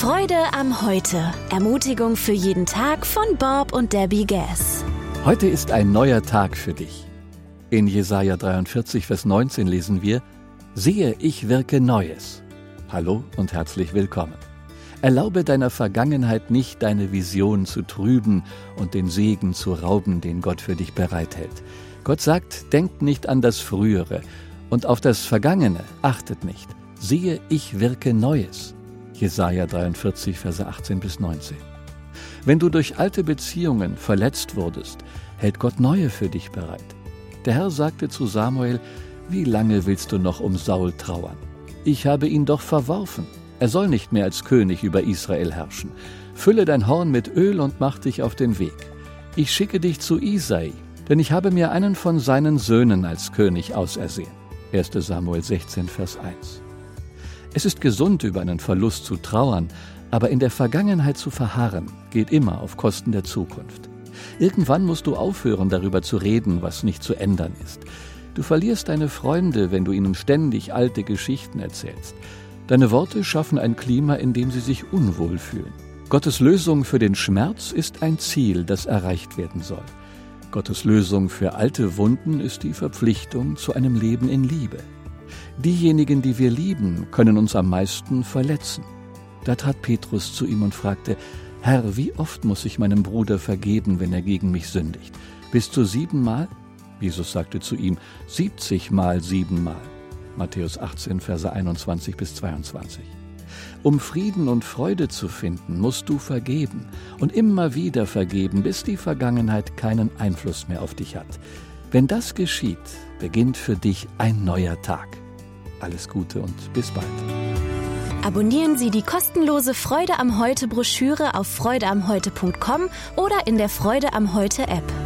Freude am Heute. Ermutigung für jeden Tag von Bob und Debbie Gass. Heute ist ein neuer Tag für dich. In Jesaja 43, Vers 19 lesen wir: Siehe, ich wirke Neues. Hallo und herzlich willkommen. Erlaube deiner Vergangenheit nicht, deine Vision zu trüben und den Segen zu rauben, den Gott für dich bereithält. Gott sagt, denkt nicht an das Frühere und auf das Vergangene achtet nicht. Siehe, ich wirke Neues. Jesaja 43, Verse 18 bis 19. Wenn du durch alte Beziehungen verletzt wurdest, hält Gott neue für dich bereit. Der Herr sagte zu Samuel: Wie lange willst du noch um Saul trauern? Ich habe ihn doch verworfen. Er soll nicht mehr als König über Israel herrschen. Fülle dein Horn mit Öl und mach dich auf den Weg. Ich schicke dich zu Isai, denn ich habe mir einen von seinen Söhnen als König ausersehen. 1. Samuel 16, Vers 1. Es ist gesund, über einen Verlust zu trauern, aber in der Vergangenheit zu verharren, geht immer auf Kosten der Zukunft. Irgendwann musst du aufhören, darüber zu reden, was nicht zu ändern ist. Du verlierst deine Freunde, wenn du ihnen ständig alte Geschichten erzählst. Deine Worte schaffen ein Klima, in dem sie sich unwohl fühlen. Gottes Lösung für den Schmerz ist ein Ziel, das erreicht werden soll. Gottes Lösung für alte Wunden ist die Verpflichtung zu einem Leben in Liebe. Diejenigen, die wir lieben, können uns am meisten verletzen. Da trat Petrus zu ihm und fragte: Herr, wie oft muss ich meinem Bruder vergeben, wenn er gegen mich sündigt? Bis zu 7-mal? Jesus sagte zu ihm: 70-mal 7-mal. Matthäus 18, Verse 21 bis 22. Um Frieden und Freude zu finden, musst du vergeben und immer wieder vergeben, bis die Vergangenheit keinen Einfluss mehr auf dich hat. Wenn das geschieht, beginnt für dich ein neuer Tag. Alles Gute und bis bald. Abonnieren Sie die kostenlose Freude am Heute Broschüre auf freudeamheute.com oder in der Freude am Heute App.